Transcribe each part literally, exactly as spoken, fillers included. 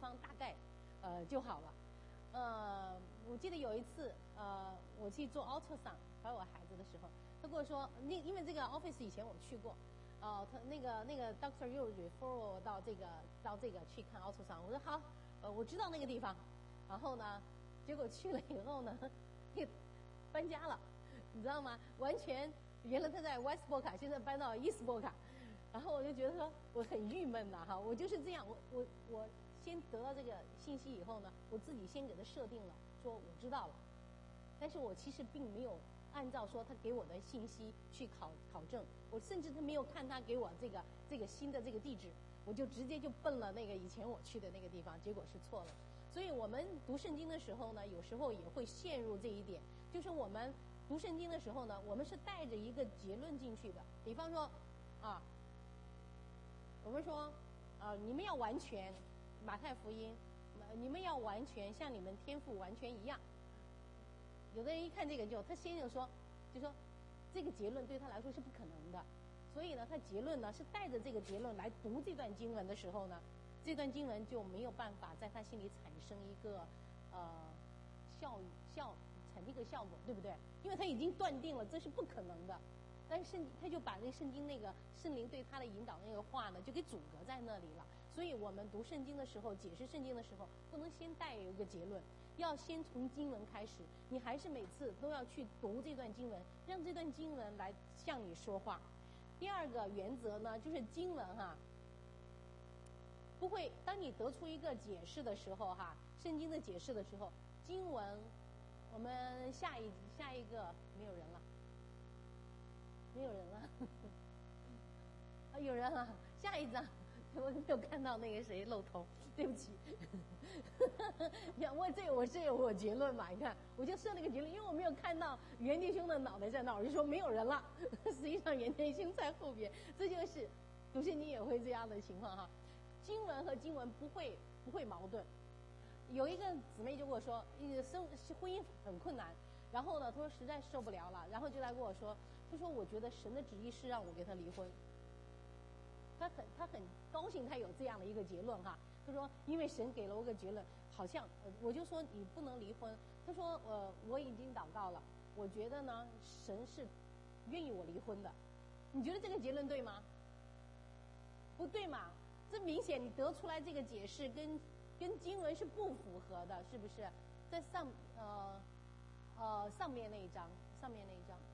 方大概呃就好了。呃，我记得有一次，呃，我去做 ultrasound 怀我孩子的时候，他跟我说，那因为这个 office 以前我去过，呃，他那个那个 doctor 又 refer 我到这个到这个去看 ultrasound，我说好，呃，我知道那个地方，然后呢，结果去了以后呢，搬家了，你知道吗？完全原来他在 West Boca， 现在搬到 East Boca， 然后我就觉得说我很郁闷呐，哈，我就是这样，我我我。先得到这个信息以后呢，我自己先给他设定了，说我知道了，但是我其实并没有按照说他给我的信息去考考证，我甚至他没有看他给我这个这个新的这个地址，我就直接就奔了那个以前我去的那个地方，结果是错了。所以我们读圣经的时候呢，有时候也会陷入这一点，就是我们读圣经的时候呢，我们是带着一个结论进去的，比方说啊，我们说啊，你们要完全。马太福音，你们要完全像你们天父完全一样。有的人一看这个就，他先就说，就说这个结论对他来说是不可能的，所以呢，他结论呢是带着这个结论来读这段经文的时候呢，这段经文就没有办法在他心里产生一个呃效效产生一个效果，对不对？因为他已经断定了这是不可能的。但是圣他就把这个圣经那个圣灵对他的引导那个话呢，就给阻隔在那里了。所以我们读圣经的时候，解释圣经的时候，不能先带有一个结论，要先从经文开始。你还是每次都要去读这段经文，让这段经文来向你说话。第二个原则呢，就是经文哈，不会当你得出一个解释的时候哈，圣经的解释的时候，经文，我们下一下一个没有人了。没有人了，啊，有人了。下一张，我没有看到那个谁露头，对不起。你看，我这我是有我结论嘛？你看，我就设了个结论，因为我没有看到袁弟兄的脑袋在那，我就说没有人了。实际上袁弟兄在后边，这就是读圣经也会这样的情况哈。经文和经文不会不会矛盾。有一个姊妹就跟我说，生婚姻很困难。然后呢，他说实在受不了了，然后就来跟我说，他说我觉得神的旨意是让我跟他离婚。他很他很高兴，他有这样的一个结论哈。他说因为神给了我个结论，好像我就说你不能离婚。他说呃我已经祷告了，我觉得呢神是愿意我离婚的。你觉得这个结论对吗？不对嘛？这明显你得出来这个解释跟跟经文是不符合的，是不是？在上呃。呃，上面那一章，上面那一章，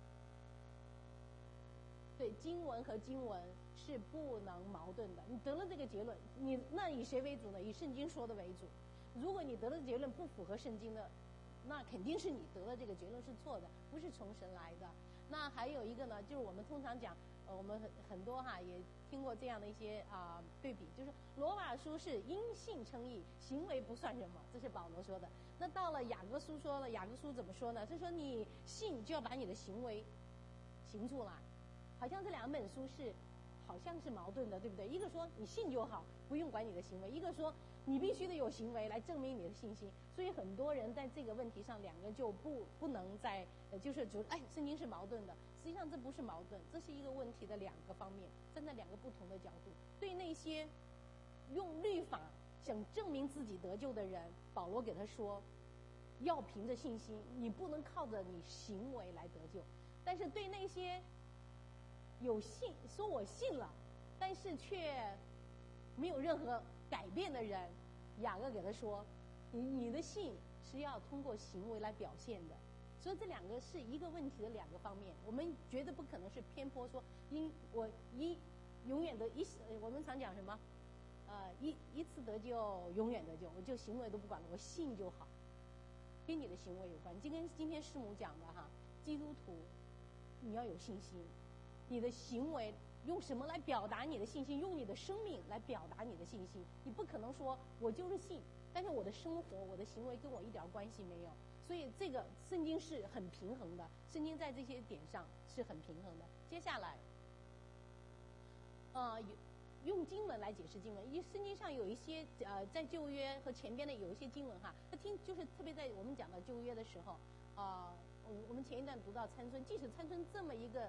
对，经文和经文是不能矛盾的。你得了这个结论，你那以谁为主呢？以圣经说的为主。如果你得的结论不符合圣经的，那肯定是你得的这个结论是错的，不是从神来的。那还有一个呢，就是我们通常讲，呃，我们很很多哈也听过这样的一些啊、呃、对比，就是罗马书是因信称义，行为不算什么，这是保罗说的。那到了雅各书说了，雅各书怎么说呢？他说你信就要把你的行为行出来，好像这两本书是好像是矛盾的，对不对？一个说你信就好，不用管你的行为；一个说你必须得有行为来证明你的信心。所以很多人在这个问题上，两个就不不能在呃，就是觉得哎，圣经是矛盾的。实际上这不是矛盾，这是一个问题的两个方面，站在两个不同的角度。对那些用律法想证明自己得救的人，保罗给他说，要凭着信心，你不能靠着你行为来得救。但是对那些有信说我信了，但是却没有任何改变的人，雅各给他说，你你的信是要通过行为来表现的。所以这两个是一个问题的两个方面，我们绝对不可能是偏颇说因我一永远的一我们常讲什么呃一一次得救永远得救，我就行为都不管了，我信就好，跟你的行为有关。就跟今天师母讲的哈，基督徒你要有信心，你的行为用什么来表达你的信心？用你的生命来表达你的信心。你不可能说我就是信，但是我的生活我的行为跟我一点关系没有。所以这个圣经是很平衡的，圣经在这些点上是很平衡的。接下来呃用经文来解释经文，因为圣经上有一些呃在旧约和前边的有一些经文哈，他听就是特别在我们讲到旧约的时候啊、呃，我我们前一段读到参孙，即使参孙这么一个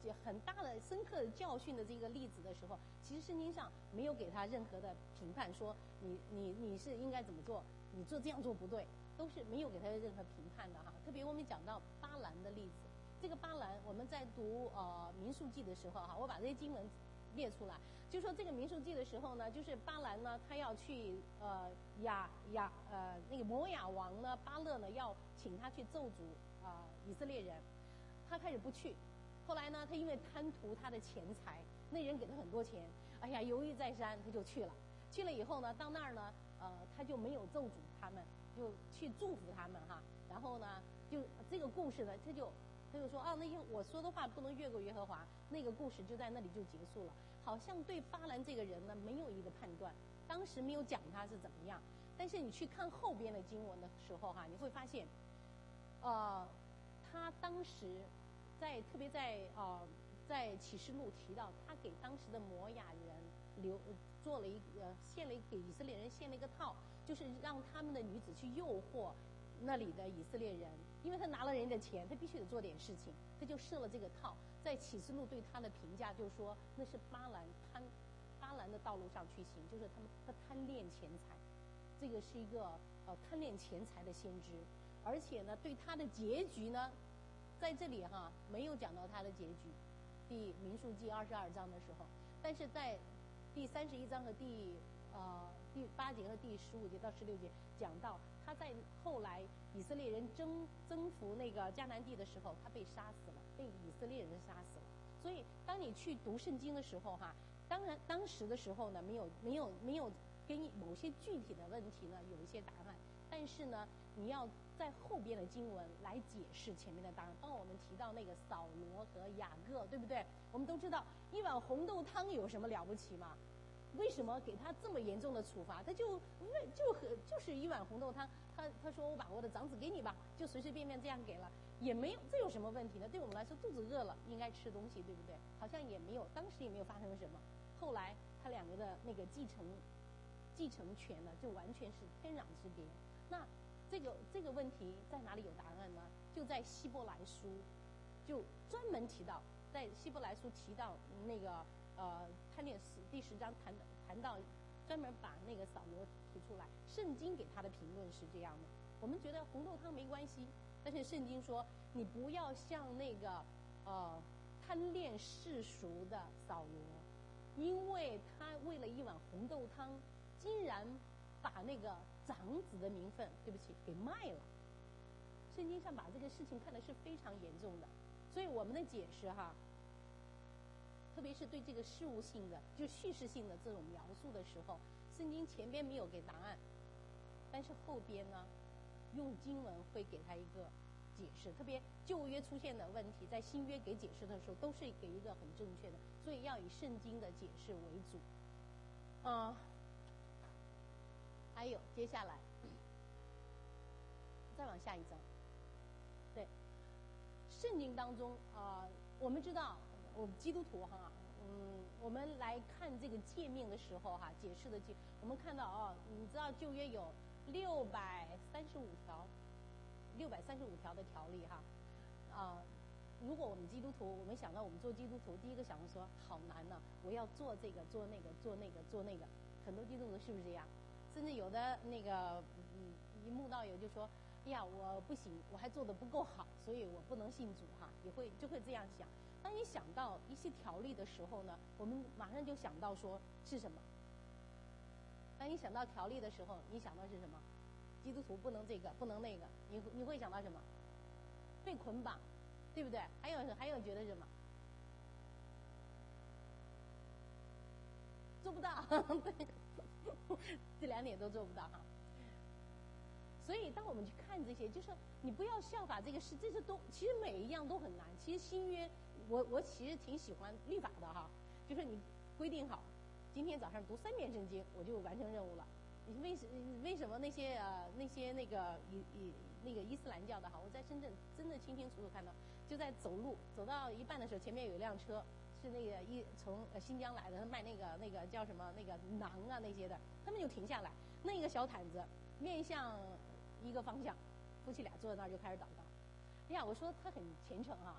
很大的深刻的教训的这个例子的时候，其实圣经上没有给他任何的评判，说你你你是应该怎么做，你做这样做不对，都是没有给他任何评判的哈。特别我们讲到巴兰的例子，这个巴兰我们在读呃民数记的时候哈，我把这些经文列出来，就说这个民数记的时候呢，就是巴兰呢他要去呃亚亚呃那个摩亚王呢巴勒呢要请他去咒诅啊、呃、以色列人，他开始不去。后来呢，他因为贪图他的钱财，那人给他很多钱，哎呀，犹豫再三，他就去了。去了以后呢，到那儿呢，呃，他就没有咒诅他们，就去祝福他们哈。然后呢，就这个故事呢，他就他就说啊，那我说的话不能越过耶和华，那个故事就在那里就结束了。好像对巴兰这个人呢，没有一个判断，当时没有讲他是怎么样。但是你去看后边的经文的时候哈，你会发现，呃，他当时。在特别在呃在启示录提到，他给当时的摩亚人留做了一个献了给以色列人献了一个套，就是让他们的女子去诱惑那里的以色列人，因为他拿了人的钱，他必须得做点事情，他就设了这个套。在启示录对他的评价就是说，那是巴兰贪巴兰的道路上去行，就是他们他贪恋钱财，这个是一个呃贪恋钱财的先知，而且呢，对他的结局呢。在这里哈没有讲到他的结局，第民数记二十二章的时候，但是在第三十一章和第呃第八节和第十五节到十六节讲到他在后来以色列人征征服那个迦南地的时候，他被杀死了，被以色列人杀死了。所以当你去读圣经的时候哈，当然当时的时候呢，没有没有没有给你某些具体的问题呢有一些答案，但是呢，你要在后边的经文来解释前面的答案。帮我们提到那个扫罗和雅各，对不对？我们都知道一碗红豆汤有什么了不起吗？为什么给他这么严重的处罚？他就就就是一碗红豆汤，他他说我把我的长子给你吧，就随随便便这样给了，也没有，这有什么问题呢？对我们来说，肚子饿了应该吃东西，对不对？好像也没有，当时也没有发生什么。后来他两个的那个继承继承权呢，就完全是天壤之别。那这个这个问题在哪里有答案呢？就在希伯来书，就专门提到，在希伯来书提到那个呃贪恋十第十章谈谈到，专门把那个扫罗提出来。圣经给他的评论是这样的：我们觉得红豆汤没关系，但是圣经说你不要像那个呃贪恋世俗的扫罗，因为他为了一碗红豆汤，竟然把那个长子的名分，对不起，给卖了。圣经上把这个事情看的是非常严重的，所以我们的解释哈，特别是对这个事物性的、就叙事性的这种描述的时候，圣经前边没有给答案，但是后边呢，用经文会给他一个解释。特别旧约出现的问题，在新约给解释的时候，都是给一个很正确的，所以要以圣经的解释为主。啊、呃，还有接下来，再往下一章。对，圣经当中啊、呃，我们知道，我们基督徒哈，嗯，我们来看这个诫命的时候哈，解释的诫，我们看到哦，你知道旧约有六百三十五条，六百三十五条的条例哈，啊、呃，如果我们基督徒，我们想到我们做基督徒，第一个想到说好难呢、啊，我要做这个做那个做那个做那个，很多基督徒是不是这样？甚至有的那个嗯，一慕道友就说。哎呀，我不行，我还做得不够好，所以我不能信主哈，也会就会这样想。当你想到一些条例的时候呢，我们马上就想到说是什么？当你想到条例的时候，你想到是什么？基督徒不能这个，不能那个，你你会想到什么？被捆绑，对不对？还有还有觉得什么？做不到，对，这两点都做不到哈。所以，当我们去看这些，就是你不要效法这个事，这些都其实每一样都很难。其实新约，我我其实挺喜欢律法的哈，就是你规定好，今天早上读三遍圣经，我就完成任务了。你为什为什么那些呃那些那个伊伊那个伊斯兰教的哈，我在深圳真的清清楚楚看到，就在走路走到一半的时候，前面有一辆车，是那个一从呃新疆来的，他卖那个那个叫什么那个馕啊那些的，他们就停下来，那个小毯子面向一个方向，夫妻俩坐在那儿就开始祷告。哎呀，我说他很虔诚啊，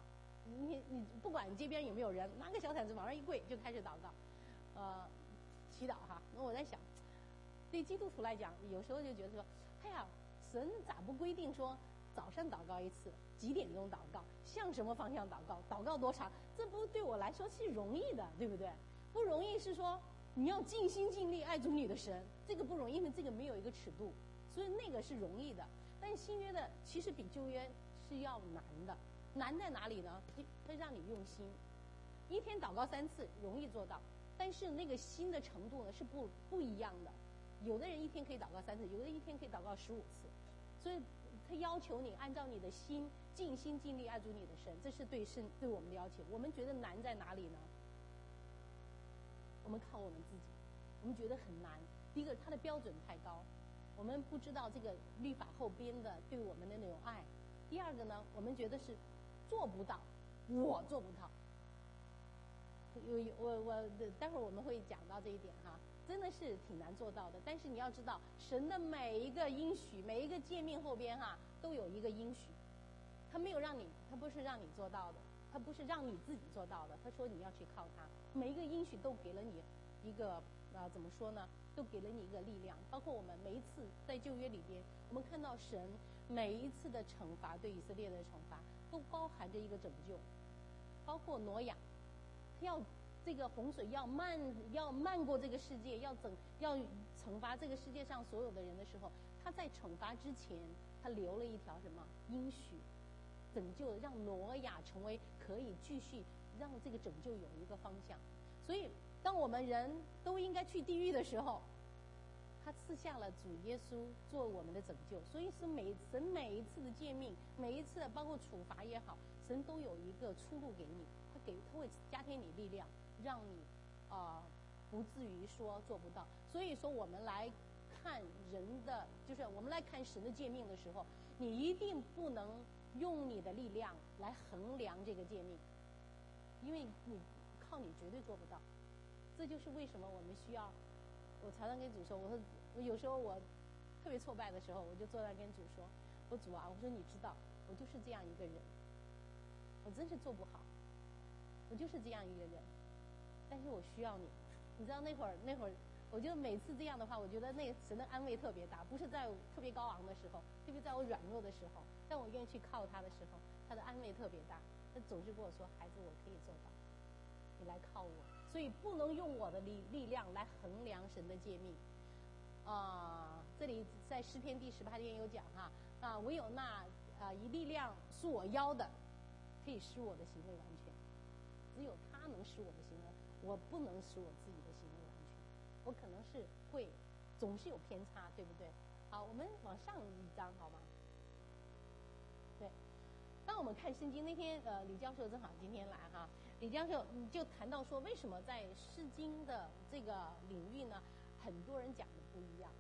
你你不管街边有没有人，拿个小毯子往上一跪就开始祷告，呃，祈祷哈。那我在想，对基督徒来讲，有时候就觉得说，哎呀，神咋不规定说早上祷告一次，几点钟祷告，向什么方向祷告，祷告多长？这不对我来说是容易的，对不对？不容易是说你要尽心尽力爱主你的神，这个不容易，因为这个没有一个尺度，所以那个是容易的。但是新约的其实比旧约是要难的，难在哪里呢？它它让你用心，一天祷告三次容易做到，但是那个心的程度呢是不不一样的。有的人一天可以祷告三次，有的人一天可以祷告十五次，所以他要求你按照你的心尽心尽力爱主你的神，这是对神对我们的要求。我们觉得难在哪里呢？我们靠我们自己，我们觉得很难。第一个，他的标准太高，我们不知道这个律法后边的对我们的那种爱。第二个呢，我们觉得是做不到，我做不到。有我我待会儿我们会讲到这一点哈，真的是挺难做到的。但是你要知道，神的每一个应许，每一个诫命后边哈都有一个应许，他没有让你，他不是让你做到的，他不是让你自己做到的，他说你要去靠他。每一个应许都给了你一个呃怎么说呢？都给了你一个力量。包括我们每一次在旧约里边，我们看到神每一次的惩罚，对以色列的惩罚都包含着一个拯救。包括挪亚，他要这个洪水要漫要漫过这个世界，要整要惩罚这个世界上所有的人的时候，他在惩罚之前，他留了一条什么应许，拯救，让挪亚成为可以继续让这个拯救有一个方向。所以当我们人都应该去地狱的时候，他赐下了主耶稣做我们的拯救。所以是每神每一次的诫命，每一次的包括处罚也好，神都有一个出路给你，他给他会加添你力量，让你啊、呃、不至于说做不到。所以说我们来看人的，就是我们来看神的诫命的时候，你一定不能用你的力量来衡量这个诫命，因为你靠你绝对做不到。这就是为什么我们需要，我常常跟主说，我说我有时候我特别挫败的时候，我就坐在跟主说，我主啊，我说你知道我就是这样一个人，我真是做不好，我就是这样一个人，但是我需要你。你知道那会儿那会儿我觉得每次这样的话，我觉得那个神的安慰特别大，不是在我特别高昂的时候，特别在我软弱的时候，但我愿意去靠他的时候，他的安慰特别大。他总是跟我说，孩子，我可以做到，你来靠我。所以不能用我的力力量来衡量神的诫命啊、呃。这里在诗篇第十八篇有讲哈啊，唯有那啊、呃、以力量束我腰的，可以使我的行为完全。只有他能使我的行为，我不能使我自己的行为完全。我可能是会总是有偏差，对不对？好，我们往上一章好吗？对，当我们看圣经那天，呃，李教授正好今天来哈。李教授就谈到说，为什么在诗经的这个领域呢，很多人讲的不一样。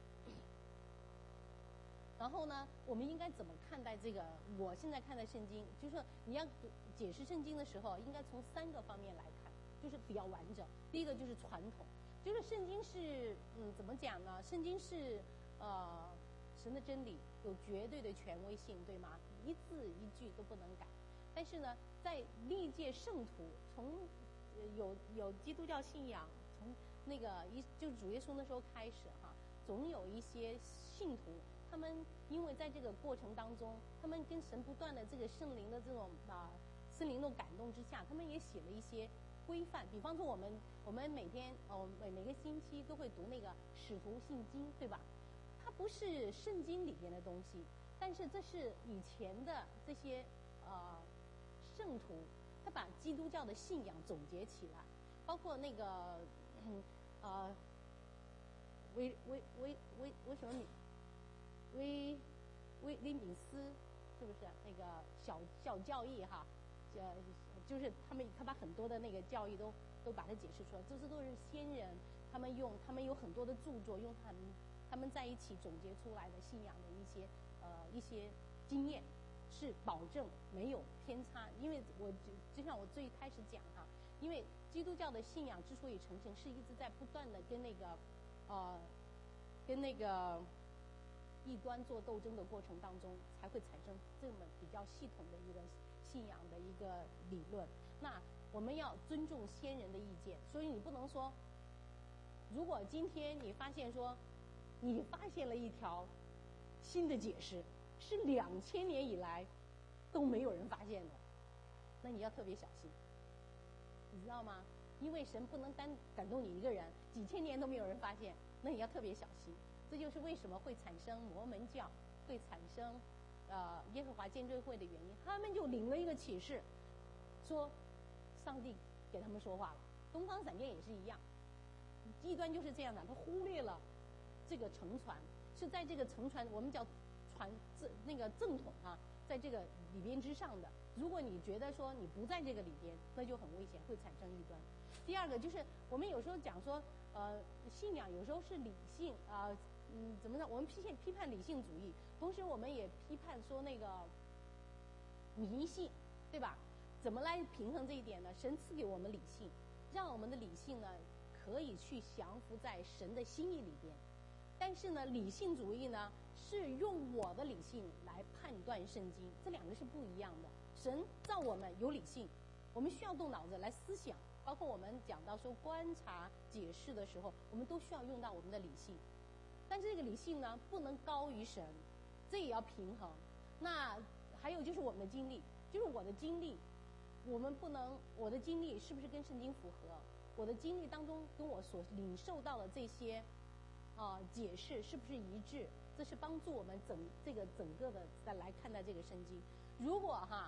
然后呢，我们应该怎么看待这个？我现在看待圣经，就是说你要解释圣经的时候，应该从三个方面来看，就是比较完整。第一个就是传统，就是圣经是嗯怎么讲呢？圣经是呃神的真理，有绝对的权威性，对吗？一字一句都不能改。但是呢，在历届圣徒从呃有有基督教信仰，从那个一就是主耶稣那时候开始哈，总有一些信徒，他们因为在这个过程当中，他们跟神不断的这个圣灵的这种啊、呃、圣灵的感动之下，他们也写了一些规范。比方说我们我们每天哦每每个星期都会读那个使徒信经，对吧？它不是圣经里边的东西，但是这是以前的这些呃圣徒，他把基督教的信仰总结起来，包括那个嗯呃威威威威威什么米威威利敏斯是不是那个小小教义哈？呃，就是他们他把很多的那个教义都都把它解释出来，这些都是先人他们用他们有很多的著作，用他们他们在一起总结出来的信仰的一些呃一些经验，是保证没有偏差。因为我就就像我最开始讲哈，因为基督教的信仰之所以成型，是一直在不断的跟那个呃跟那个异端做斗争的过程当中，才会产生这么比较系统的一个信仰的一个理论。那我们要尊重先人的意见，所以你不能说，如果今天你发现说，你发现了一条新的解释，是两千年以来都没有人发现的，那你要特别小心，你知道吗？因为神不能单感动你一个人，几千年都没有人发现，那你要特别小心。这就是为什么会产生摩门教，会产生呃耶和华见证会的原因。他们就领了一个启示，说上帝给他们说话了。东方闪电也是一样，异端就是这样的，他忽略了这个承传，是在这个承传我们叫传正那个正统啊，在这个里边之上的。如果你觉得说你不在这个里边，那就很危险，会产生异端。第二个就是我们有时候讲说，呃，信仰有时候是理性啊、呃，嗯，怎么呢？我们批判批判理性主义，同时我们也批判说那个迷信，对吧？怎么来平衡这一点呢？神赐给我们理性，让我们的理性呢可以去降服在神的心意里边。但是呢，理性主义呢是用我的理性来判断圣经，这两个是不一样的。神造我们有理性，我们需要动脑子来思想，包括我们讲到说观察、解释的时候，我们都需要用到我们的理性。但是这个理性呢，不能高于神，这也要平衡。那还有就是我们的经历，就是我的经历，我们不能，我的经历是不是跟圣经符合？我的经历当中跟我所领受到的这些啊、呃、解释是不是一致？这是帮助我们整这个整个的再来看待这个圣经。如果哈，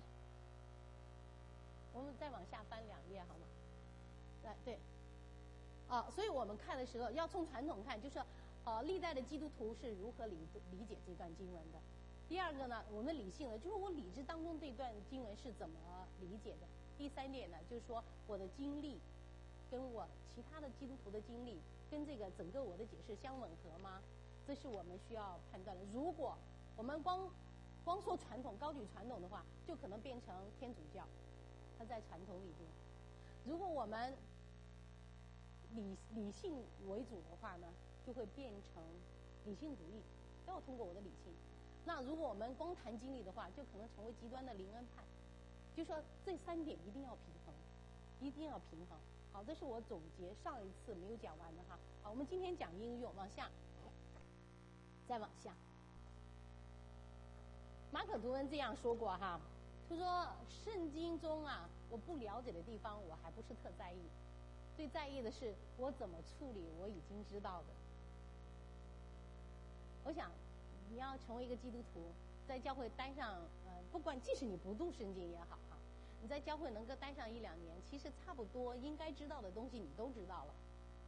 我们再往下翻两页好吗？对对，啊，所以我们看的时候要从传统看，就是呃历代的基督徒是如何理理解这段经文的。第二个呢，我们的理性呢，就是我理智当中这段经文是怎么理解的。第三点呢，就是说我的经历跟我其他的基督徒的经历跟这个整个我的解释相吻合吗？这是我们需要判断的。如果我们光光说传统，高举传统的话，就可能变成天主教，它在传统里边。如果我们理理性为主的话呢，就会变成理性主义，都要通过我的理性。那如果我们光谈经历的话，就可能成为极端的灵恩派。就说这三点一定要平衡，一定要平衡。好，这是我总结上一次没有讲完的哈。好，我们今天讲应用，往下，再往下。马可·吐温这样说过哈，他说圣经中啊，我不了解的地方我还不是特在意，最在意的是我怎么处理我已经知道的。我想你要成为一个基督徒，在教会待上呃，不管即使你不读圣经也好哈，你在教会能够待上一两年，其实差不多应该知道的东西你都知道了。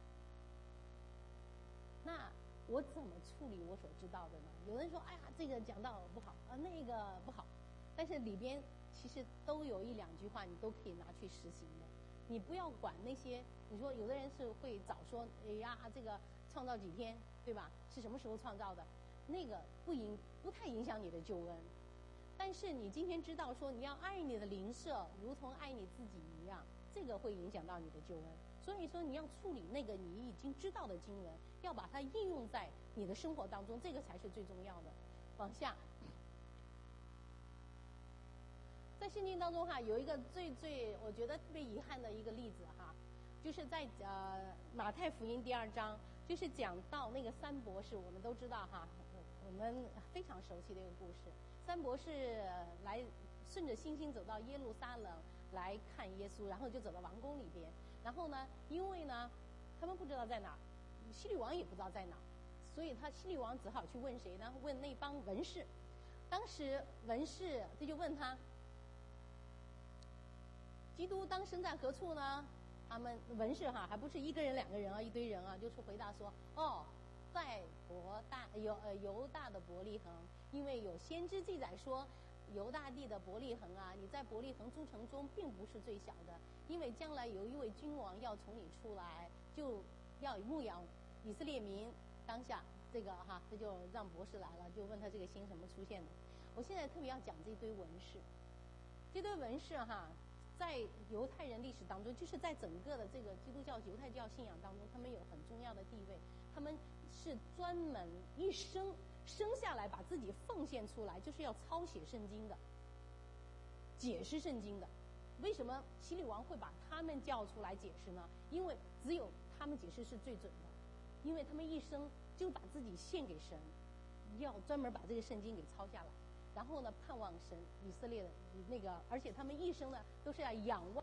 那我怎么处理我所知道的呢？有人说，哎呀，这个讲道不好啊，那个不好，但是里边其实都有一两句话你都可以拿去实行的。你不要管那些，你说有的人是会早说，哎呀，这个创造几天，对吧？是什么时候创造的？那个不影不太影响你的救恩。但是你今天知道说你要爱你的邻舍如同爱你自己一样，这个会影响到你的救恩。所以说你要处理那个你已经知道的经文，要把它应用在你的生活当中，这个才是最重要的。往下，在圣经当中哈，有一个最最我觉得特别遗憾的一个例子哈，就是在呃马太福音第二章，就是讲到那个三博士，我们都知道哈，我们非常熟悉的一个故事。三博士来顺着星星走到耶路撒冷来看耶稣，然后就走到王宫里边。然后呢，因为呢，他们不知道在哪儿，希律王也不知道在哪儿，所以他希律王只好去问谁呢？问那帮文士。当时文士他就问他，基督当生在何处呢？他们文士哈，还不是一个人两个人啊，一堆人啊，就是回答说，哦，在伯大犹呃犹大的伯利恒，因为有先知记载说，犹大地的伯利恒啊，你在伯利恒诸城中并不是最小的，因为将来有一位君王要从你出来，就要牧养以色列民。当下这个哈，他就让博士来了，就问他这个星什么出现的。我现在特别要讲这堆文士，这堆文士哈，在犹太人历史当中，就是在整个的这个基督教犹太教信仰当中，他们有很重要的地位。他们是专门一生生下来把自己奉献出来，就是要抄写圣经的。 解释圣经的。为什么希律王会把他们叫出来解释呢？因为只有他们解释是最准的，因为他们一生就把自己献给神，要专门把这个圣经给抄下来，然后呢盼望神以色列的那个，而且他们一生呢都是要仰望。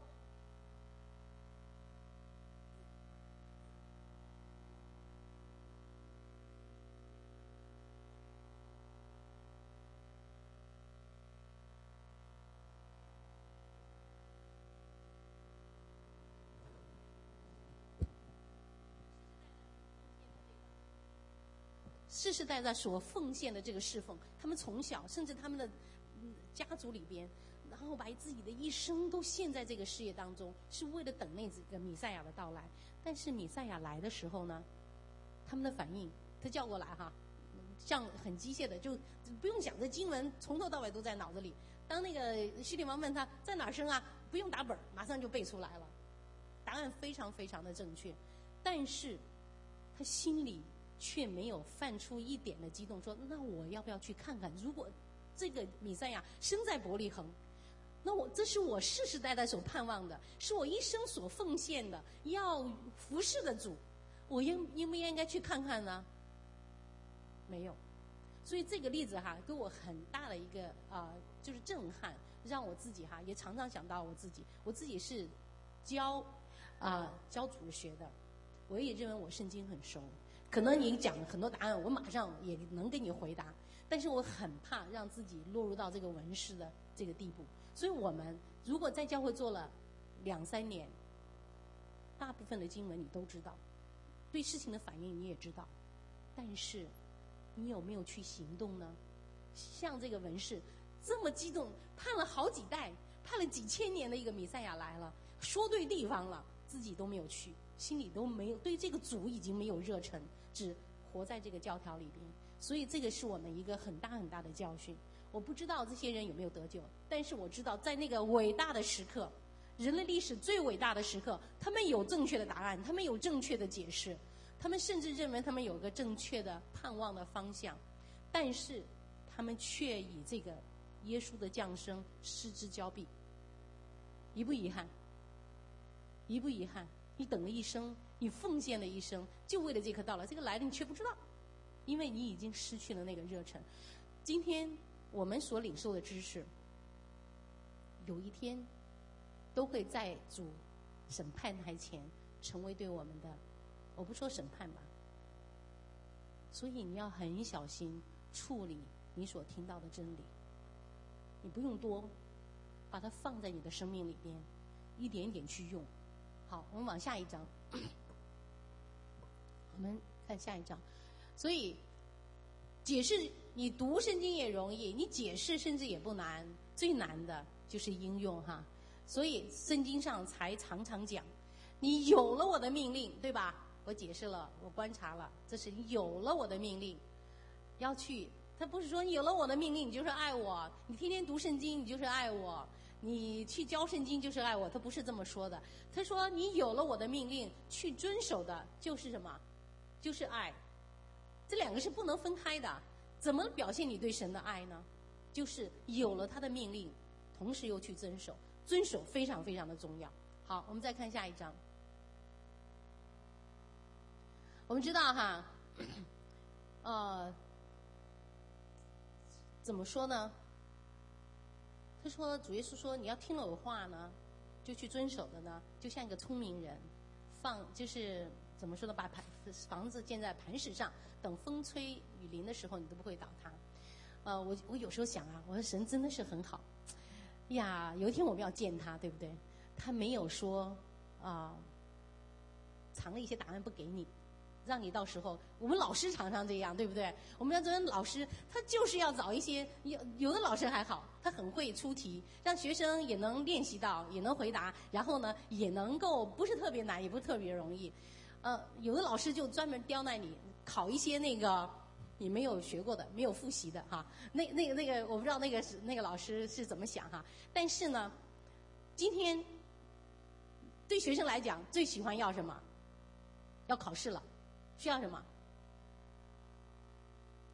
世世代代所奉献的这个侍奉，他们从小甚至他们的家族里边，然后把自己的一生都献在这个事业当中，是为了等那个弥赛亚的到来。但是弥赛亚来的时候呢，他们的反应，他叫过来哈，像很机械的，就不用讲，这经文从头到尾都在脑子里。当那个希律王问他在哪儿生啊，不用打本，马上就背出来了，答案非常非常的正确。但是他心里却没有泛出一点的激动，说那我要不要去看看，如果这个弥赛亚生在伯利恒，那我这是我世世代代所盼望的，是我一生所奉献的，要服侍的主，我应应不应该去看看呢？没有。所以这个例子哈，给我很大的一个啊、呃，就是震撼，让我自己哈也常常想到我自己，我自己是教啊、呃、教主学的，我也认为我圣经很熟。可能你讲很多答案，我马上也能给你回答，但是我很怕让自己落入到这个文士的这个地步。所以我们如果在教会做了两三年，大部分的经文你都知道，对事情的反应你也知道，但是你有没有去行动呢？像这个文士这么激动，盼了好几代，盼了几千年的一个弥赛亚来了，说对地方了，自己都没有去，心里都没有对这个主已经没有热忱，只活在这个教条里边。所以这个是我们一个很大很大的教训。我不知道这些人有没有得救，但是我知道在那个伟大的时刻，人类历史最伟大的时刻，他们有正确的答案，他们有正确的解释，他们甚至认为他们有个正确的盼望的方向，但是他们却以这个耶稣的降生失之交臂。遗不遗憾？遗不遗憾？你等了一生，你奉献了一生，就为了这颗到来，这个来了你却不知道，因为你已经失去了那个热忱。今天我们所领受的知识，有一天都会在主审判台前成为对我们的，我不说审判吧，所以你要很小心处理你所听到的真理，你不用多，把它放在你的生命里边，一点一点去用。好，我们往下一章，我们看下一章。所以解释你读圣经也容易，你解释甚至也不难，最难的就是应用哈。所以圣经上才常常讲，你有了我的命令，对吧？我解释了，我观察了，这是你有了我的命令，要去。他不是说你有了我的命令你就是爱我，你天天读圣经你就是爱我，你去教圣经就是爱我，他不是这么说的。他说你有了我的命令去遵守的就是什么？就是爱。这两个是不能分开的。怎么表现你对神的爱呢？就是有了他的命令，同时又去遵守，遵守非常非常的重要。好，我们再看下一章。我们知道哈，呃，怎么说呢？他说主耶稣说你要听了我话呢，就去遵守的呢，就像一个聪明人，放就是怎么说呢？把盘房子建在磐石上，等风吹雨淋的时候，你都不会倒塌。呃，我我有时候想啊，我说神真的是很好呀。有一天我们要见他，对不对？他没有说啊、呃，藏了一些答案不给你，让你到时候，我们老师常常这样，对不对？我们要这老师，他就是要找一些有有的老师还好，他很会出题，让学生也能练习到，也能回答，然后呢，也能够不是特别难，也不是特别容易。呃，有的老师就专门刁难你，考一些那个你没有学过的、没有复习的哈。那那个那个，我不知道那个是那个老师是怎么想哈。但是呢，今天对学生来讲，最喜欢要什么？要考试了，需要什么？标准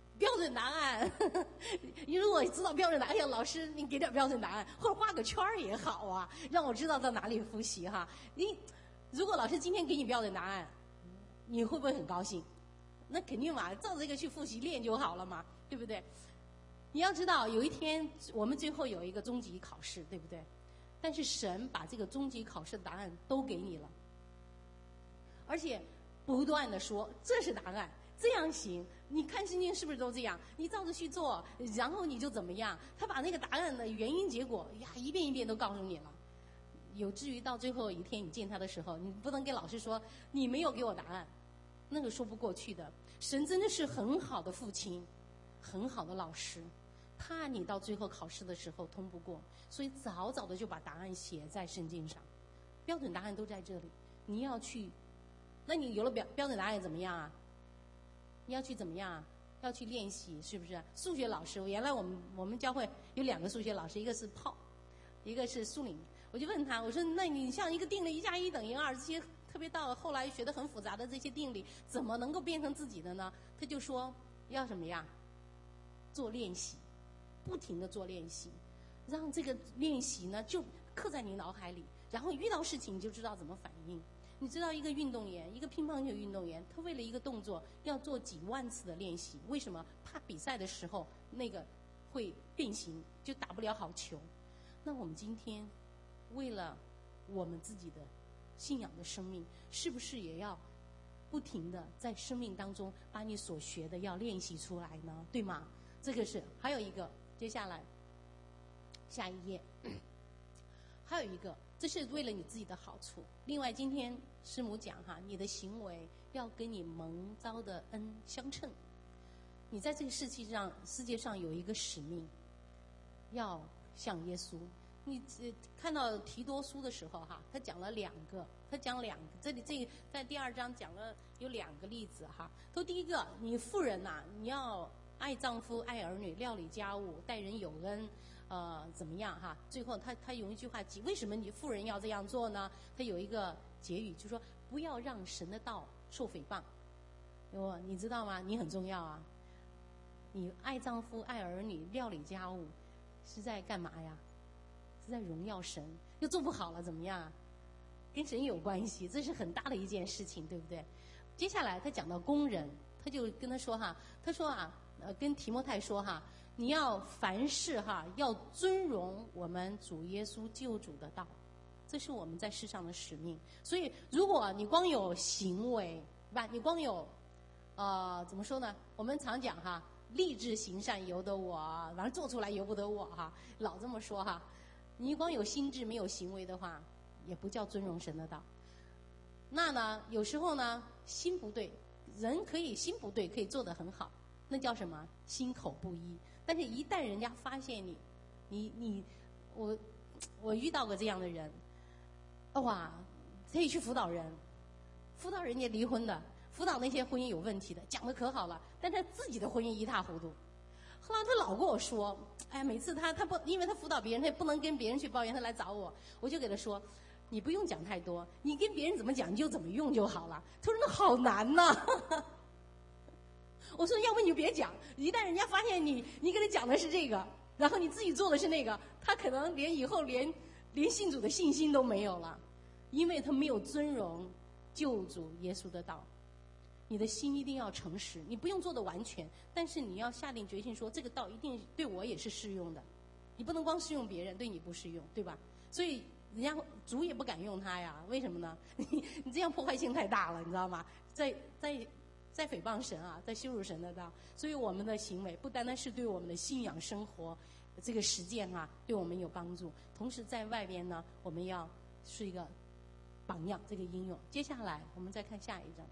准答案。你如果知道标准答案，哎呀，老师你给点标准答案，或者画个圈儿也好啊，让我知道到哪里复习哈。你如果老师今天给你标准答案，你会不会很高兴？那肯定嘛，照这个去复习练就好了嘛，对不对？你要知道，有一天我们最后有一个终极考试，对不对？但是神把这个终极考试的答案都给你了，而且不断的说这是答案，这样行。你看圣经是不是都这样？你照着去做，然后你就怎么样？他把那个答案的原因结果呀，一遍一遍都告诉你了。有至于到最后一天你见他的时候，你不能跟老师说你没有给我答案，那个说不过去的。神真的是很好的父亲，很好的老师，怕你到最后考试的时候通不过，所以早早的就把答案写在圣经上，标准答案都在这里。你要去，那你有了标标准答案怎么样啊？你要去怎么样啊？要去练习，是不是？数学老师，原来我们我们教会有两个数学老师，一个是炮，一个是苏林。我就问他，我说那你像一个定理一加一等于二这些，特别到后来学得很复杂的这些定理，怎么能够变成自己的呢？他就说要什么呀？做练习，不停地做练习，让这个练习呢就刻在你脑海里，然后遇到事情你就知道怎么反应。你知道一个运动员，一个乒乓球运动员，他为了一个动作要做几万次的练习，为什么？怕比赛的时候那个会变形，就打不了好球。那我们今天为了我们自己的信仰的生命，是不是也要不停地在生命当中把你所学的要练习出来呢？对吗？这个是。还有一个，接下来下一页，还有一个，这是为了你自己的好处。另外今天师母讲哈，你的行为要跟你蒙召的恩相称。你在这个世界上世界上有一个使命，要像耶稣。你看到提多书的时候哈，他讲了两个，他讲两个，这里这在第二章讲了有两个例子哈。都第一个，你妇人呐、啊，你要爱丈夫、爱儿女、料理家务、待人有恩，呃，怎么样哈？最后他他有一句话，为什么你妇人要这样做呢？他有一个结语，就说不要让神的道受诽谤。有你知道吗？你很重要啊！你爱丈夫、爱儿女、料理家务，是在干嘛呀？是在荣耀神。又做不好了怎么样？跟神有关系，这是很大的一件事情，对不对？接下来他讲到工人，他就跟他说哈，他说啊，呃，跟提摩太说哈，你要凡事哈要尊荣我们主耶稣救主的道，这是我们在世上的使命。所以如果你光有行为，对吧？你光有呃怎么说呢？我们常讲哈，立志行善由得我，反正做出来由不得我哈，老这么说哈。你光有心智没有行为的话，也不叫尊荣神的道。那呢，有时候呢，心不对，人可以心不对，可以做得很好，那叫什么？心口不一。但是，一旦人家发现你，你你，我我遇到过这样的人，哇，可以去辅导人，辅导人家离婚的，辅导那些婚姻有问题的，讲得可好了，但他自己的婚姻一塌糊涂。后来他老跟我说，哎，每次他他不，因为他辅导别人，他也不能跟别人去抱怨，他来找我，我就给他说，你不用讲太多，你跟别人怎么讲你就怎么用就好了。他说那好难呐。我说要不你就别讲，一旦人家发现你你给他讲的是这个，然后你自己做的是那个，他可能连以后连连信主的信心都没有了，因为他没有尊荣救主耶稣的道。你的心一定要诚实，你不用做的完全，但是你要下定决心说这个道一定对我也是适用的，你不能光适用别人，对你不适用，对吧？所以人家主也不敢用它呀，为什么呢？你你这样破坏性太大了，你知道吗？在在在诽谤神啊，在羞辱神的道。所以我们的行为不单单是对我们的信仰生活这个实践啊，对我们有帮助，同时在外边呢，我们要是一个榜样，这个应用。接下来我们再看下一章。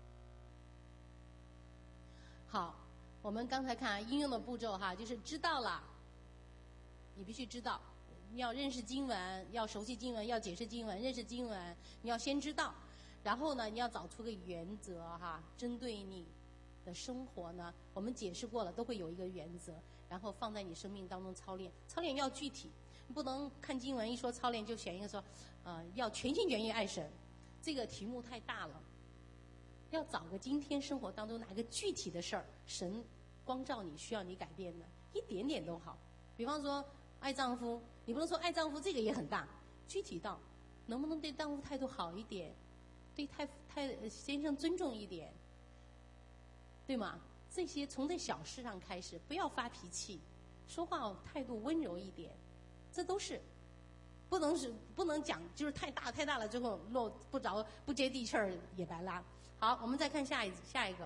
好，我们刚才看应用的步骤哈，就是知道了，你必须知道，你要认识经文，要熟悉经文，要解释经文，认识经文，你要先知道，然后呢，你要找出个原则哈，针对你的生活呢，我们解释过了，都会有一个原则，然后放在你生命当中操练，操练要具体，不能看经文一说操练就选一个说，呃，要全心全意爱神，这个题目太大了。要找个今天生活当中哪个具体的事儿，神光照你，需要你改变的，一点点都好。比方说爱丈夫，你不能说爱丈夫这个也很大，具体到能不能对丈夫态度好一点，对太太先生尊重一点，对吗？这些从这小事上开始，不要发脾气，说话态度温柔一点，这都是不能是不能讲，就是太大太大了之后落不着不接地气儿也白拉。好，我们再看下一下一个，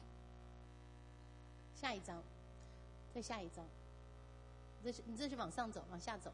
下一张，再下一张，这是你这是往上走，往下走，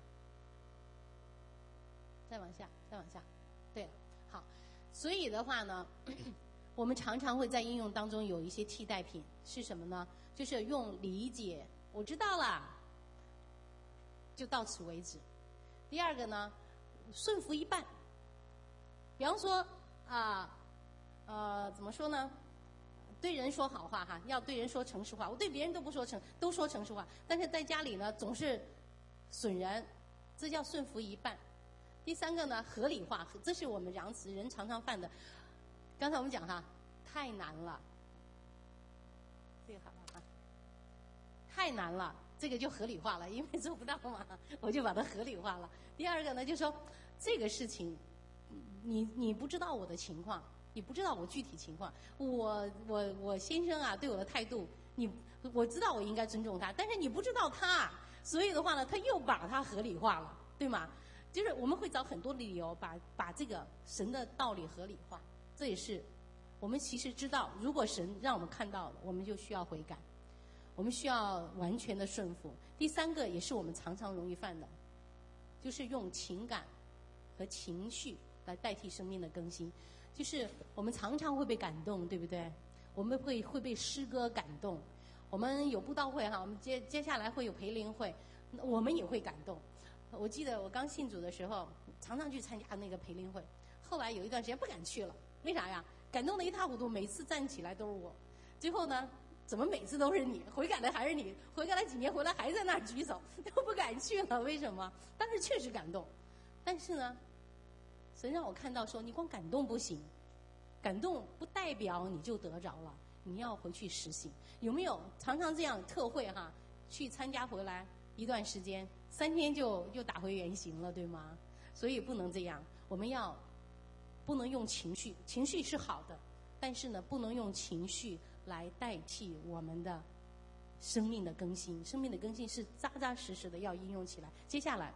再往下，再往下，对了，好，所以的话呢，我们常常会在应用当中有一些替代品，是什么呢？就是用理解，我知道了，就到此为止。第二个呢，顺服一半。比方说啊，呃，怎么说呢？对人说好话哈，要对人说诚实话。我对别人都不说诚，都说诚实话，但是在家里呢，总是损人，这叫顺服一半。第三个呢，合理化，这是我们洋词人常常犯的。刚才我们讲哈，太难了，这个好了哈，太难了，这个就合理化了，因为做不到嘛，我就把它合理化了。第二个呢，就说这个事情，你你不知道我的情况，你不知道我具体情况，我我我先生啊对我的态度，你我知道我应该尊重他，但是你不知道他，所以的话呢，他又把它合理化了，对吗？就是我们会找很多理由把把这个神的道理合理化，这也是我们其实知道，如果神让我们看到了，我们就需要悔改，我们需要完全的顺服。第三个也是我们常常容易犯的，就是用情感和情绪来代替生命的更新。就是我们常常会被感动，对不对？我们会会被诗歌感动，我们有布道会哈，我们接接下来会有培灵会，我们也会感动。我记得我刚信主的时候，常常去参加那个培灵会，后来有一段时间不敢去了，为啥呀？感动得一塌糊涂，每次站起来都是我，最后呢，怎么每次都是你？悔改的还是你？悔改了几年回来还在那儿举手，都不敢去了，为什么？当时确实感动，但是呢，神让我看到说，你光感动不行，感动不代表你就得着了，你要回去实行。有没有常常这样特会哈？去参加回来一段时间，三天就就打回原形了，对吗？所以不能这样，我们要不能用情绪，情绪是好的，但是呢，不能用情绪来代替我们的生命的更新。生命的更新是扎扎实实的要应用起来。接下来，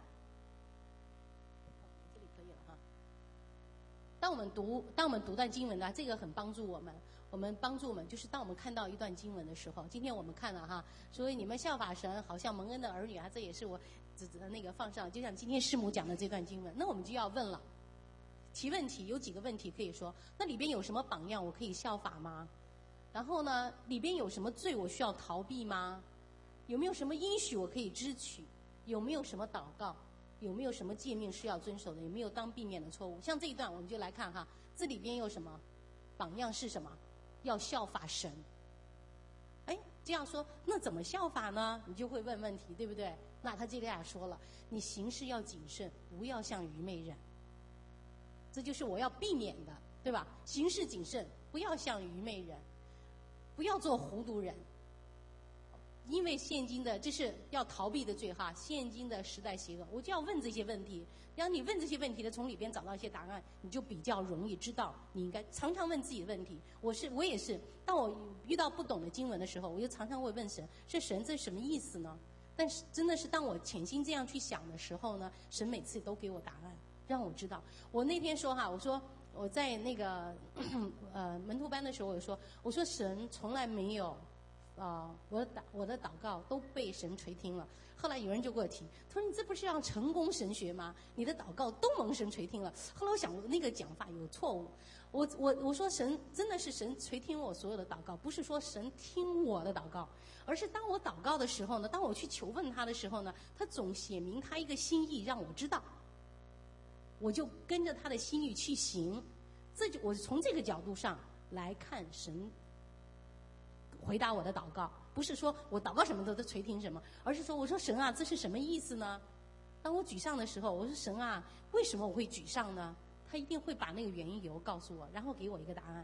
这里可以了哈。当我们读，当我们读段经文呢，这个很帮助我们。我们帮助我们，就是当我们看到一段经文的时候，今天我们看了哈，所以你们效法神，好像蒙恩的儿女啊，这也是我只那个放上，就像今天师母讲的这段经文，那我们就要问了，提问题有几个问题可以说，那里边有什么榜样我可以效法吗？然后呢，里边有什么罪我需要逃避吗？有没有什么应许我可以支取？有没有什么祷告？有没有什么诫命是要遵守的？有没有当避免的错误？像这一段我们就来看哈，这里边有什么榜样是什么？要效法神。哎，这样说，那怎么效法呢？你就会问问题，对不对？那他这里也说了，你行事要谨慎，不要像愚昧人。这就是我要避免的，对吧？行事谨慎，不要像愚昧人，不要做糊涂人。因为现今的这是要逃避的罪哈，现今的时代邪恶，我就要问这些问题。让你问这些问题的，从里边找到一些答案，你就比较容易知道你应该常常问自己的问题。我是我也是，当我遇到不懂的经文的时候，我就常常会问神：是神这什么意思呢？但是真的是当我潜心这样去想的时候呢，神每次都给我答案，让我知道。我那天说哈，我说我在那个呃门徒班的时候，我说我说神从来没有。啊、呃，我的祷我的祷告都被神垂听了。后来有人就给我提，他说：“你这不是要成功神学吗？你的祷告都蒙神垂听了。”后来我想，那个讲法有错误。我我我说神真的是神垂听我所有的祷告，不是说神听我的祷告，而是当我祷告的时候呢，当我去求问他的时候呢，他总写明他一个心意让我知道，我就跟着他的心意去行。这就我从这个角度上来看神。回答我的祷告，不是说我祷告什么都都垂听什么，而是说我说神啊，这是什么意思呢？当我沮丧的时候，我说神啊，为什么我会沮丧呢？他一定会把那个缘由告诉我，然后给我一个答案。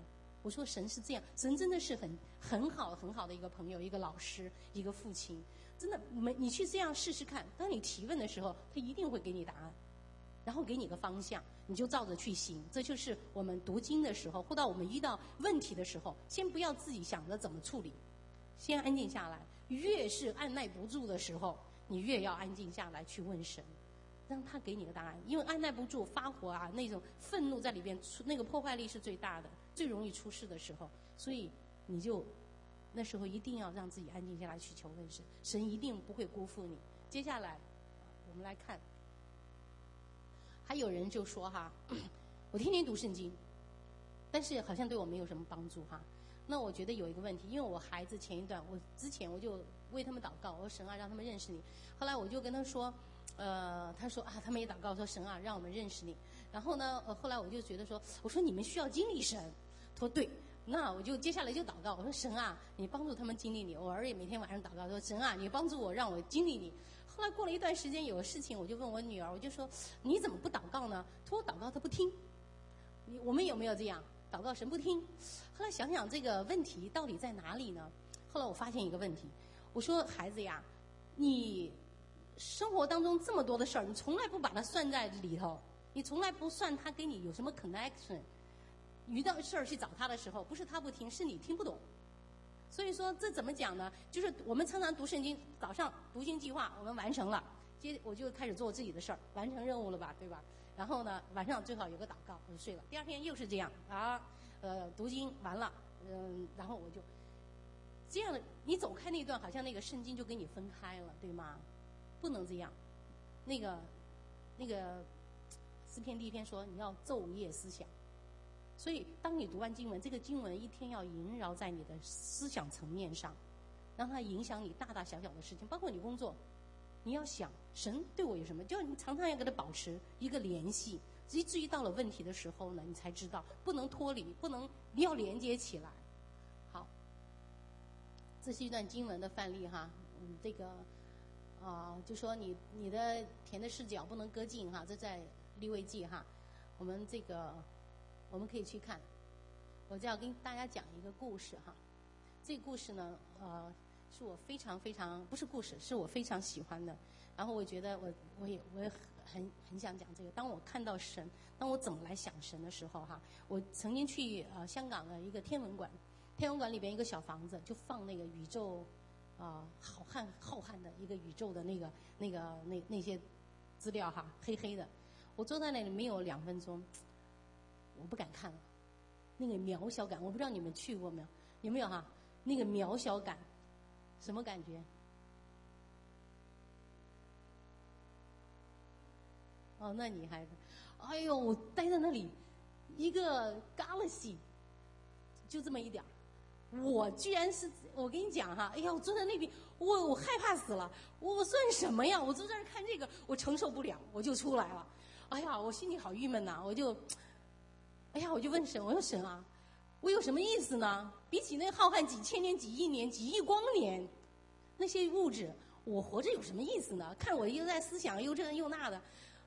我说神是这样，神真的是很很好很好的一个朋友，一个老师，一个父亲，真的没你去这样试试看。当你提问的时候，他一定会给你答案，然后给你个方向，你就照着去行。这就是我们读经的时候，或到我们遇到问题的时候，先不要自己想着怎么处理，先安静下来。越是按耐不住的时候，你越要安静下来去问神，让他给你个答案。因为按耐不住发火啊，那种愤怒在里边，那个破坏力是最大的，最容易出事的时候。所以你就那时候一定要让自己安静下来去求问神，神一定不会辜负你。接下来我们来看，还有人就说哈，我天天读圣经，但是好像对我没有什么帮助哈。那我觉得有一个问题，因为我孩子前一段，我之前我就为他们祷告，我说神啊，让他们认识你。后来我就跟他说，呃，他说啊，他们也祷告说神啊，让我们认识你。然后呢，呃，后来我就觉得说，我说你们需要经历神。他说对，那我就接下来就祷告，我说神啊，你帮助他们经历你。我儿也每天晚上祷告说神啊，你帮助我，让我经历你。后来过了一段时间，有事情我就问我女儿，我就说你怎么不祷告呢？她说我祷告她不听。你我们有没有这样？祷告神不听。后来想想这个问题到底在哪里呢？后来我发现一个问题，我说孩子呀，你生活当中这么多的事儿，你从来不把它算在里头，你从来不算他跟你有什么 connection。遇到事儿去找他的时候，不是他不听，是你听不懂。所以说这怎么讲呢？就是我们常常读圣经，早上读经计划我们完成了，接我就开始做自己的事儿，完成任务了吧，对吧？然后呢，晚上最好有个祷告，我就睡了。第二天又是这样啊，呃，读经完了，嗯，然后我就这样的，你走开那段，好像那个圣经就跟你分开了，对吗？不能这样。那个那个诗篇第一篇说，你要昼夜思想。所以，当你读完经文，这个经文一天要萦绕在你的思想层面上，让它影响你大大小小的事情，包括你工作。你要想神对我有什么，就你常常要跟他保持一个联系，以至于到了问题的时候呢，你才知道不能脱离，不能你要连接起来。好，这是一段经文的范例哈，嗯，这个啊、呃，就说你你的田的视角不能割尽哈，这在利未记哈，我们这个我们可以去看。我就要跟大家讲一个故事哈，这个故事呢，呃。是我非常非常不是故事，是我非常喜欢的。然后我觉得我我也我也很很想讲这个。当我看到神，当我怎么来想神的时候哈，我曾经去呃香港的一个天文馆，天文馆里边一个小房子就放那个宇宙啊、呃、浩瀚浩瀚的一个宇宙的那个那个那那些资料哈，黑黑的。我坐在那里没有两分钟，我不敢看了，那个渺小感，我不知道你们去过没有，有没有哈？那个渺小感。什么感觉？哦，那你还，哎呦，我待在那里，一个 galaxy， 就这么一点儿，我居然是，我跟你讲哈，哎呀，我坐在那边，我我害怕死了，我算什么呀？我坐在那看这个，我承受不了，我就出来了。哎呀，我心里好郁闷呐，我就，哎呀，我就问神，我说神啊。我有什么意思呢？比起那浩瀚几千年、几亿年、几亿光年，那些物质，我活着有什么意思呢？看我又在思想又这又那的，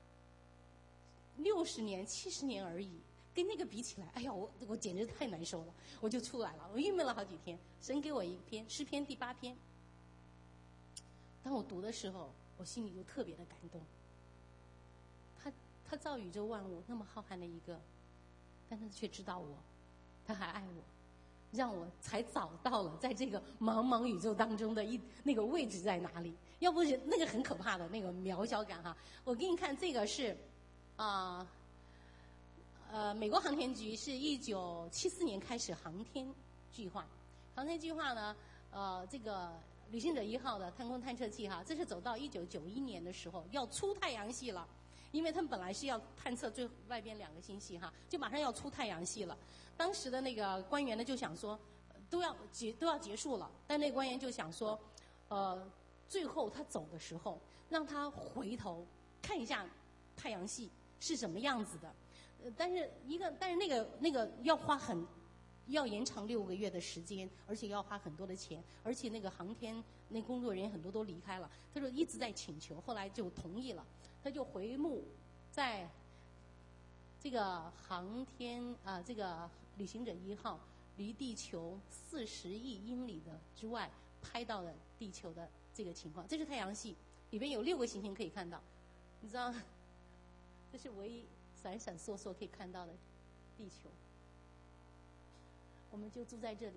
六十年、七十年而已，跟那个比起来，哎呀，我我简直太难受了，我就出来了，我郁闷了好几天。神给我一篇诗篇第八篇，当我读的时候，我心里就特别的感动。他他造宇宙万物那么浩瀚的一个，但他却知道我。他还爱我，让我才找到了在这个茫茫宇宙当中的一那个位置在哪里。要不是那个很可怕的那个渺小感哈。我给你看这个是，啊、呃，呃，美国航天局是一九七四年开始航天计划，航天计划呢，呃，这个旅行者一号的太空探测器哈，这是走到一九九一年的时候要出太阳系了。因为他们本来是要探测最外边两个星系哈，就马上要出太阳系了。当时的那个官员呢就想说，都要结都要结束了，但那个官员就想说，呃，最后他走的时候，让他回头看一下太阳系是什么样子的。呃，但是一个但是那个那个要花很要延长六个月的时间，而且要花很多的钱，而且那个航天那工作人员很多都离开了，他说一直在请求，后来就同意了。他就回目，在这个航天啊、呃，这个旅行者一号离地球四十亿英里的之外拍到了地球的这个情况。这是太阳系，里边有六个行星可以看到，你知道，这是唯一闪闪烁烁可以看到的地球。我们就住在这里，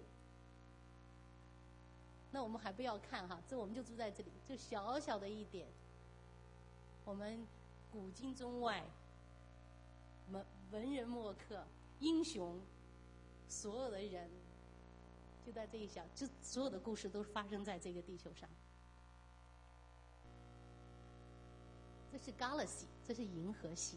那我们还不要看哈，这我们就住在这里，就小小的一点。我们古今中外，文文人墨客、英雄，所有的人，就在这一小，就所有的故事都发生在这个地球上。这是 galaxy， 这是银河系。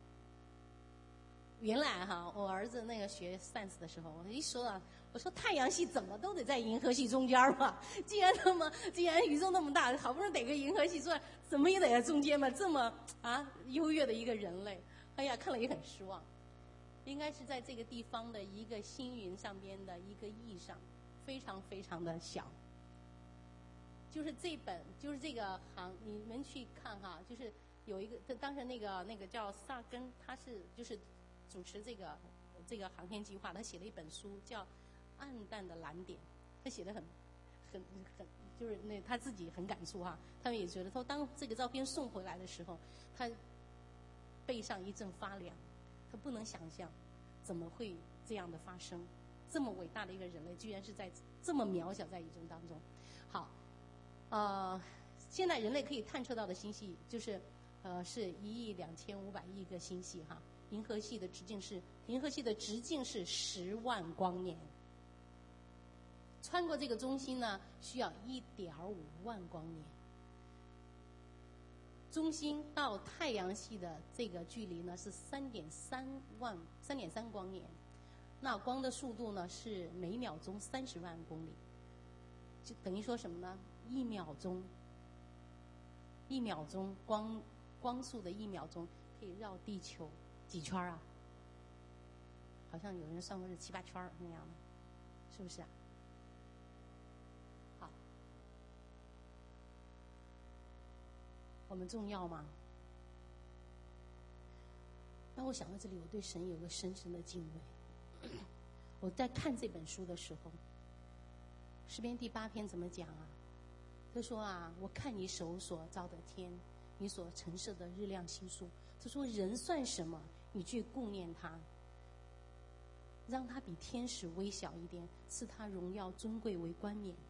原来哈，我儿子那个学 science 的时候，我一说啊，我说太阳系怎么都得在银河系中间嘛。既然那么，既然宇宙那么大，好不容易得个银河系出来，怎么也得在中间嘛。这么啊优越的一个人类，哎呀，看了也很失望。应该是在这个地方的一个星云上边的一个亿上，非常非常的小。就是这本，就是这个航，你们去看哈，就是有一个，当时那个那个叫萨根，他是就是。主持这个这个航天计划，他写了一本书叫《暗淡的蓝点》，他写的很很很，就是那他自己很感触哈。他们也觉得说，当这个照片送回来的时候，他背上一阵发凉，他不能想象怎么会这样的发生，这么伟大的一个人类，居然是在这么渺小在宇宙当中。好，呃，现在人类可以探测到的星系就是呃是一亿两千五百亿个星系哈。银河系的直径是银河系的直径是十万光年，穿过这个中心呢，需要一点五万光年。中心到太阳系的这个距离呢是三点三万三点三光年，那光的速度呢是每秒钟三十万公里，就等于说什么呢？一秒钟，一秒钟光光速的一秒钟可以绕地球。几圈啊？好像有人算过是七八圈那样的，是不是啊？好，我们重要吗？当我想到这里，我对神有个深深的敬畏。我在看这本书的时候，诗篇第八篇怎么讲啊？他说啊，我看你手所造的天，你所陈设的日亮星宿。他说人算什么？你去顾念他，让他比天使微小一点，赐他荣耀尊贵为冠冕。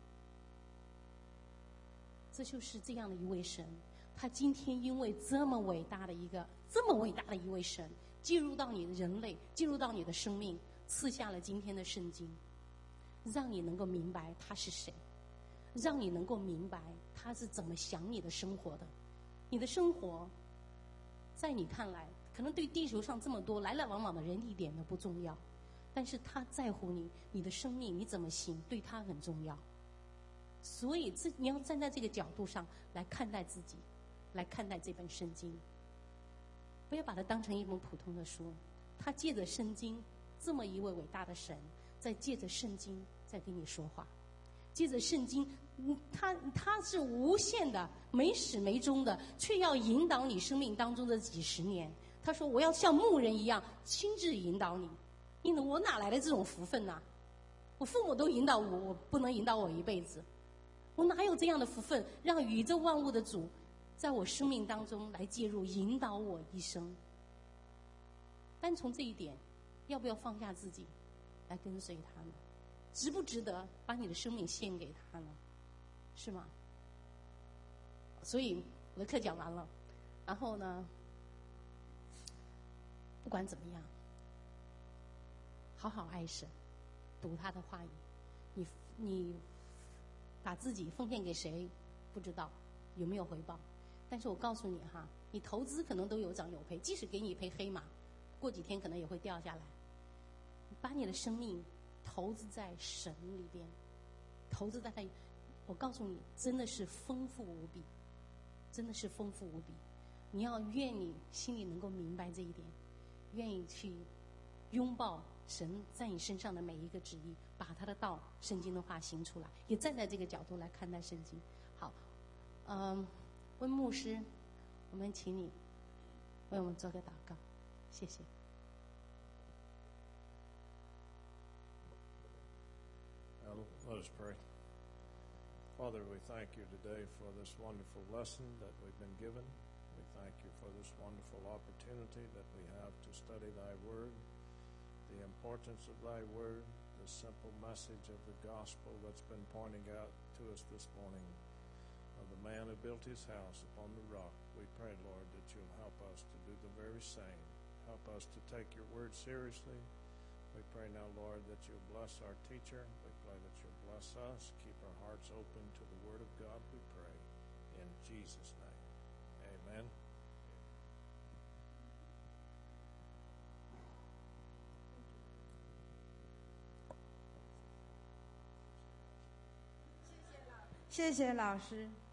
这就是这样的一位神，他今天因为这么伟大的一个这么伟大的一位神，进入到你的人类，进入到你的生命，赐下了今天的圣经，让你能够明白他是谁，让你能够明白他是怎么想你的生活的。你的生活在你看来可能对地球上这么多来来往往的人一点都不重要，但是他在乎你，你的生命你怎么行，对他很重要。所以这你要站在这个角度上来看待自己，来看待这本圣经，不要把它当成一本普通的书。他借着圣经，这么一位伟大的神，在借着圣经在跟你说话，借着圣经，他他是无限的，没始没终的，却要引导你生命当中的几十年。他说我要像牧人一样亲自引导你。因为我哪来的这种福分啊？我父母都引导我，我不能引导我一辈子，我哪有这样的福分让宇宙万物的主在我生命当中来介入引导我一生？单从这一点，要不要放下自己来跟随他呢？值不值得把你的生命献给他呢？是吗？所以我的课讲完了，然后呢，不管怎么样，好好爱神，读他的话语。你你把自己奉献给谁，不知道有没有回报。但是我告诉你哈，你投资可能都有涨有赔，即使给你一匹黑马，过几天可能也会掉下来。把你的生命投资在神里边，投资在他，我告诉你，真的是丰富无比，真的是丰富无比。你要愿你心里能够明白这一点，愿意去拥抱神在你身上的每一个旨意，把他的道、圣经的话行出来，也站在这个角度来看待圣经。好，嗯，温牧师，我们请你为我们做个祷告，谢谢。 Now, let us pray. Father, we thank you today for this wonderful lesson that we've been given. We thank you for this wonderful opportunity that we have to study thy word, the importance of thy word, the simple message of the gospel that's been pointing out to us this morning of the man who built his house upon the rock. We pray, Lord, that you'll help us to do the very same. Help us to take your word seriously. We pray now, Lord, that you'll bless our teacher. We pray that you'll bless us. Keep our hearts open to the word of God, we pray. In Jesus' name, amen. 谢谢老师。